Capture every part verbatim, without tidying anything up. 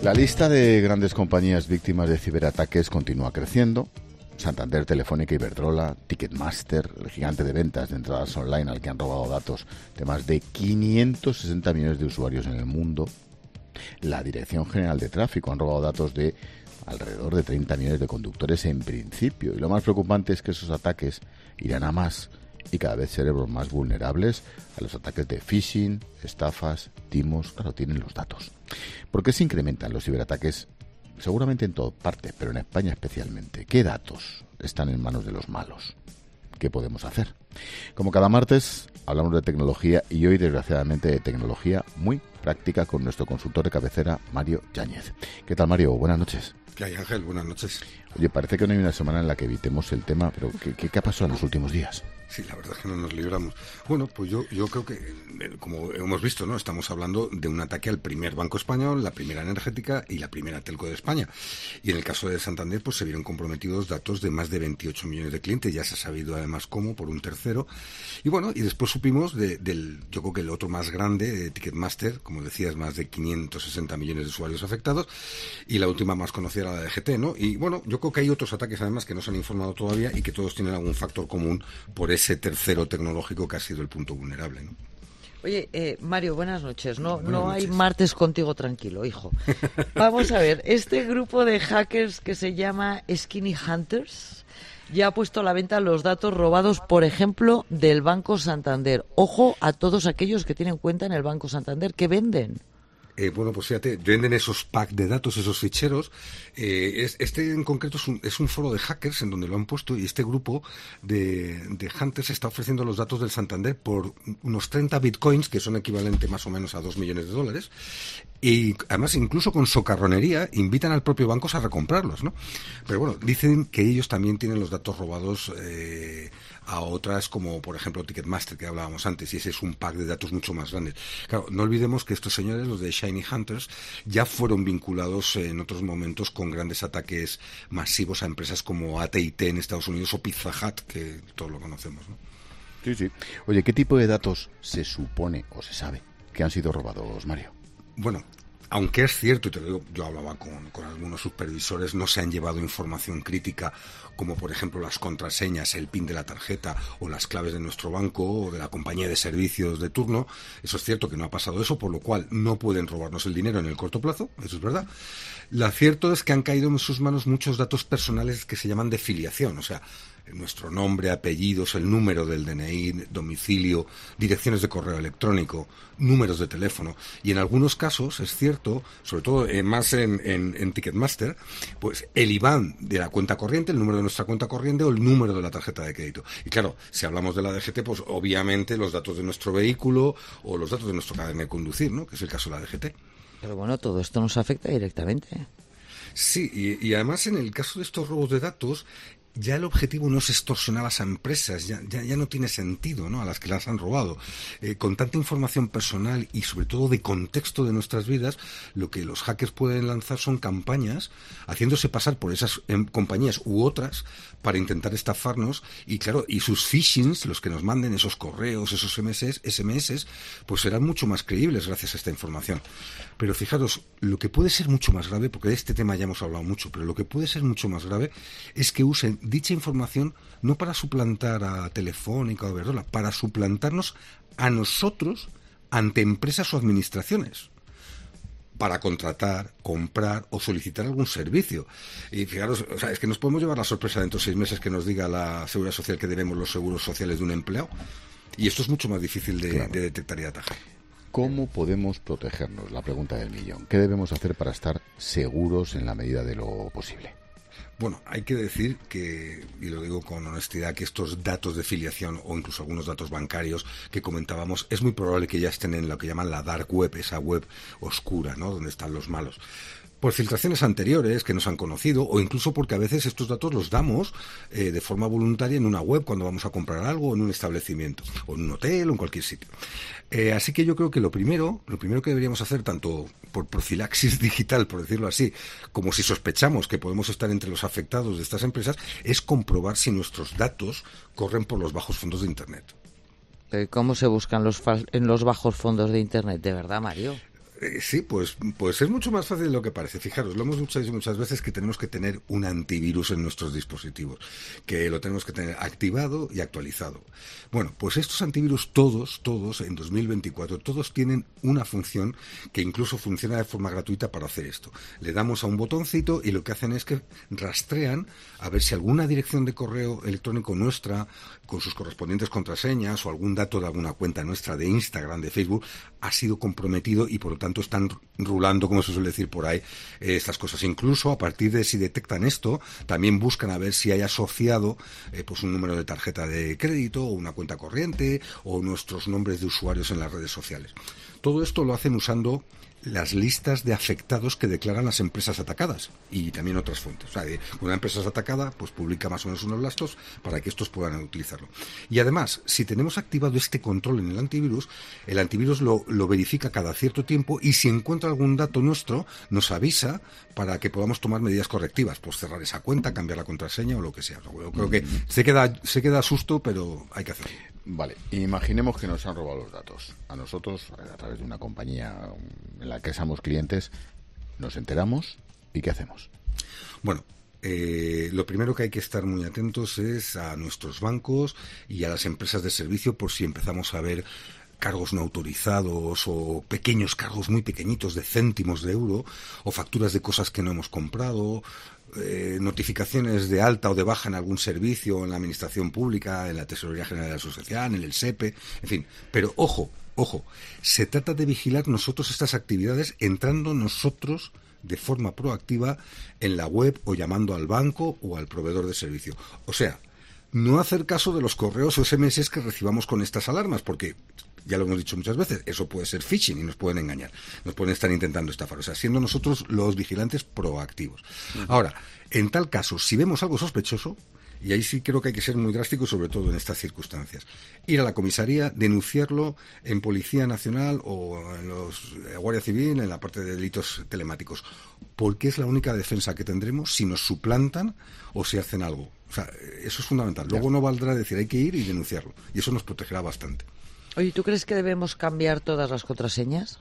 La lista de grandes compañías víctimas de ciberataques continúa creciendo. Santander, Telefónica, Iberdrola, Ticketmaster, el gigante de ventas de entradas online al que han robado datos de más de quinientos sesenta millones de usuarios en el mundo. La Dirección General de Tráfico han robado datos de alrededor de treinta millones de conductores en principio. Y lo más preocupante es que esos ataques irán a más y cada vez seremos más vulnerables a los ataques de phishing, estafas, timos. Claro, tienen los datos. ¿Por qué se incrementan los ciberataques? Seguramente en toda parte, pero en España especialmente. ¿Qué datos están en manos de los malos? ¿Qué podemos hacer? Como cada martes, hablamos de tecnología y hoy, desgraciadamente, de tecnología muy práctica con nuestro consultor de cabecera, Mario Yáñez. ¿Qué tal, Mario? Buenas noches. ¿Qué hay, Ángel? Buenas noches. Oye, parece que no hay una semana en la que evitemos el tema, pero ¿qué, qué, qué ha pasado en los últimos días? Sí, la verdad es que no nos libramos. Bueno, pues yo, yo creo que, como hemos visto, ¿no? Estamos hablando de un ataque al primer banco español, la primera energética y la primera telco de España. Y en el caso de Santander, pues se vieron comprometidos datos de más de veintiocho millones de clientes. Ya se ha sabido además cómo, por un tercero. Y bueno, y después supimos de, del, yo creo que el otro más grande, de Ticketmaster, como decías, más de quinientos sesenta millones de usuarios afectados. Y la última más conocida, la de G T, ¿no? Y bueno, yo creo que hay otros ataques además que no se han informado todavía y que todos tienen algún factor común por ese ese tercero tecnológico que ha sido el punto vulnerable, ¿no? Oye, eh, Mario, buenas noches. No, buenas no noches. Hay martes contigo tranquilo, hijo. Vamos a ver, este grupo de hackers que se llama Skinny Hunters ya ha puesto a la venta los datos robados, por ejemplo, del Banco Santander. Ojo a todos aquellos que tienen cuenta en el Banco Santander. ¿Qué venden? Eh, bueno, pues fíjate, venden esos packs de datos, esos ficheros. Eh, es, este en concreto es un, es un foro de hackers en donde lo han puesto y este grupo de, de hunters está ofreciendo los datos del Santander por unos treinta bitcoins, que son equivalente más o menos a dos millones de dólares. Y además, incluso con socarronería, invitan al propio banco a recomprarlos, ¿no? Pero bueno, dicen que ellos también tienen los datos robados eh, a otras, como por ejemplo Ticketmaster, que hablábamos antes, y ese es un pack de datos mucho más grande. Claro, no olvidemos que estos señores, los de Shiny Hunters, ya fueron vinculados en otros momentos con grandes ataques masivos a empresas como A T and T en Estados Unidos o Pizza Hut, que todos lo conocemos, ¿no? Sí, sí. Oye, ¿qué tipo de datos se supone o se sabe que han sido robados, Mario? Bueno, aunque es cierto, y te lo digo, yo hablaba con, con algunos supervisores, no se han llevado información crítica, como por ejemplo las contraseñas, el PIN de la tarjeta o las claves de nuestro banco o de la compañía de servicios de turno. Eso es cierto que no ha pasado eso, por lo cual no pueden robarnos el dinero en el corto plazo, eso es verdad. Lo cierto es que han caído en sus manos muchos datos personales que se llaman de filiación, o sea, nuestro nombre, apellidos, el número del D N I, domicilio, direcciones de correo electrónico, números de teléfono. Y en algunos casos, es cierto, sobre todo eh, más en, en, en Ticketmaster, pues el I B A N de la cuenta corriente, el número de nuestra cuenta corriente o el número de la tarjeta de crédito. Y claro, si hablamos de la D G T, pues obviamente los datos de nuestro vehículo o los datos de nuestro carnet de conducir, ¿no? Que es el caso de la D G T. Pero bueno, todo esto nos afecta directamente. Sí, y, y además en el caso de estos robos de datos, ya el objetivo no es extorsionar a las empresas, ya, ya, ya no tiene sentido, ¿no?, a las que las han robado. Eh, con tanta información personal y sobre todo de contexto de nuestras vidas, lo que los hackers pueden lanzar son campañas haciéndose pasar por esas em, compañías u otras para intentar estafarnos y claro, y sus phishings, los que nos manden esos correos, esos eme ese, ese eme ese, pues serán mucho más creíbles gracias a esta información. Pero fijaros, lo que puede ser mucho más grave, porque de este tema ya hemos hablado mucho, pero lo que puede ser mucho más grave es que usen dicha información no para suplantar a Telefónica o a Iberdrola, para suplantarnos a nosotros ante empresas o administraciones, para contratar, comprar o solicitar algún servicio. Y fijaros, o sea, es que nos podemos llevar la sorpresa dentro de seis meses que nos diga la Seguridad Social que debemos los seguros sociales de un empleado. Y esto es mucho más difícil de, claro. de detectar y atajar. ¿Cómo podemos protegernos? La pregunta del millón. ¿Qué debemos hacer para estar seguros en la medida de lo posible? Bueno, hay que decir que, y lo digo con honestidad, que estos datos de filiación o incluso algunos datos bancarios que comentábamos, es muy probable que ya estén en lo que llaman la dark web, esa web oscura, ¿no?, donde están los malos. Por filtraciones anteriores que nos han conocido o incluso porque a veces estos datos los damos eh, de forma voluntaria en una web cuando vamos a comprar algo en un establecimiento o en un hotel o en cualquier sitio. Eh, así que yo creo que lo primero, lo primero que deberíamos hacer, tanto por profilaxis digital, por decirlo así, como si sospechamos que podemos estar entre los afectados de estas empresas, es comprobar si nuestros datos corren por los bajos fondos de Internet. ¿Cómo se buscan los fal- en los bajos fondos de Internet? ¿De verdad, Mario? Eh, sí, pues, pues es mucho más fácil de lo que parece. Fijaros, lo hemos dicho muchas veces que tenemos que tener un antivirus en nuestros dispositivos, que lo tenemos que tener activado y actualizado. Bueno, pues estos antivirus todos, todos, en dos mil veinticuatro, todos tienen una función que incluso funciona de forma gratuita para hacer esto. Le damos a un botoncito y lo que hacen es que rastrean a ver si alguna dirección de correo electrónico nuestra, con sus correspondientes contraseñas o algún dato de alguna cuenta nuestra de Instagram, de Facebook, ha sido comprometido y por lo tanto están rulando, como se suele decir por ahí, eh, estas cosas. Incluso a partir de si detectan esto, también buscan a ver si hay asociado eh, pues un número de tarjeta de crédito o una cuenta corriente o nuestros nombres de usuarios en las redes sociales. Todo esto lo hacen usando las listas de afectados que declaran las empresas atacadas y también otras fuentes. O sea, una empresa es atacada, pues publica más o menos unos lastos para que estos puedan utilizarlo. Y además, si tenemos activado este control en el antivirus, el antivirus lo, lo verifica cada cierto tiempo y si encuentra algún dato nuestro, nos avisa para que podamos tomar medidas correctivas, pues cerrar esa cuenta, cambiar la contraseña o lo que sea. Yo creo que se queda, se queda susto, pero hay que hacerlo. Vale, imaginemos que nos han robado los datos. A nosotros, a través de una compañía en la que somos clientes, nos enteramos y ¿qué hacemos? Bueno, eh, lo primero que hay que estar muy atentos es a nuestros bancos y a las empresas de servicio por si empezamos a ver cargos no autorizados o pequeños cargos muy pequeñitos de céntimos de euro o facturas de cosas que no hemos comprado, eh, notificaciones de alta o de baja en algún servicio en la administración pública, en la Tesorería General de la Sociedad, en el SEPE, en fin. Pero ojo, ojo, se trata de vigilar nosotros estas actividades entrando nosotros de forma proactiva en la web o llamando al banco o al proveedor de servicio. O sea, no hacer caso de los correos o ese eme ese que recibamos con estas alarmas, porque ya lo hemos dicho muchas veces, eso puede ser phishing y nos pueden engañar, nos pueden estar intentando estafar, o sea, siendo nosotros los vigilantes proactivos. Uh-huh. Ahora, en tal caso, si vemos algo sospechoso, y ahí sí creo que hay que ser muy drástico, sobre todo en estas circunstancias, ir a la comisaría, denunciarlo en Policía Nacional o en los eh, Guardia Civil, en la parte de delitos telemáticos, porque es la única defensa que tendremos si nos suplantan o si hacen algo. O sea, eso es fundamental. Luego no valdrá decir hay que ir y denunciarlo, y eso nos protegerá bastante. Oye, ¿tú crees que debemos cambiar todas las contraseñas?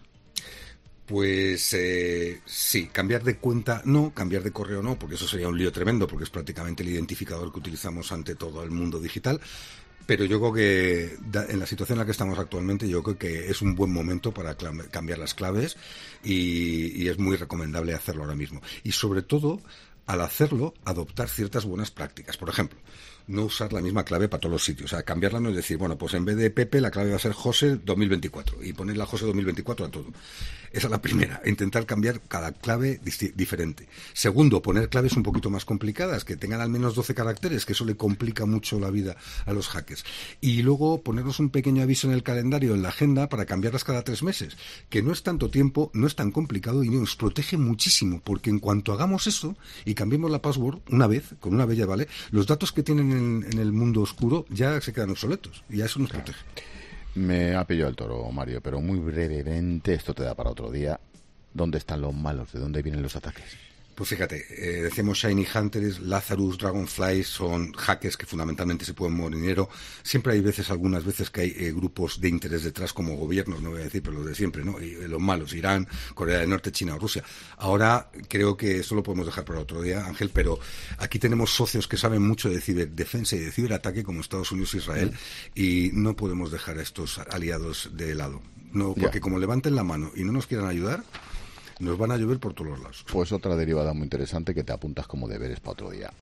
Pues eh, sí, cambiar de cuenta no, cambiar de correo no, porque eso sería un lío tremendo, porque es prácticamente el identificador que utilizamos ante todo el mundo digital. Pero yo creo que en la situación en la que estamos actualmente, yo creo que es un buen momento para cambiar las claves y, y es muy recomendable hacerlo ahora mismo. Y sobre todo, al hacerlo, adoptar ciertas buenas prácticas. Por ejemplo, no usar la misma clave para todos los sitios. O sea, cambiarla no es decir, bueno, pues en vez de Pepe, la clave va a ser José dos mil veinticuatro y poner la José dos mil veinticuatro a todo. Esa es la primera, intentar cambiar cada clave disti- diferente. Segundo, poner claves un poquito más complicadas, que tengan al menos doce caracteres, que eso le complica mucho la vida a los hackers. Y luego ponernos un pequeño aviso en el calendario, en la agenda, para cambiarlas cada tres meses, que no es tanto tiempo, no es tan complicado y nos protege muchísimo, porque en cuanto hagamos eso y cambiemos la password una vez, con una bella, ¿vale? Los datos que tienen en, en el mundo oscuro ya se quedan obsoletos y a eso nos protege. Me ha pillado el toro, Mario, pero muy brevemente, esto te da para otro día. ¿Dónde están los malos? ¿De dónde vienen los ataques? Pues fíjate, eh, decíamos Shiny Hunters, Lazarus, Dragonfly, son hackers que fundamentalmente se pueden mover dinero. Siempre hay veces, algunas veces, que hay eh, grupos de interés detrás, como gobiernos, no voy a decir, pero los de siempre, ¿no? Y, eh, los malos, Irán, Corea del Norte, China o Rusia. Ahora creo que eso lo podemos dejar para otro día, Ángel, pero aquí tenemos socios que saben mucho de ciberdefensa y de ciberataque, como Estados Unidos e Israel, y no podemos dejar a estos aliados de lado. No, porque ya. Como levanten la mano y no nos quieran ayudar, nos van a llover por todos los lados. Pues otra derivada muy interesante que te apuntas como deberes para otro día.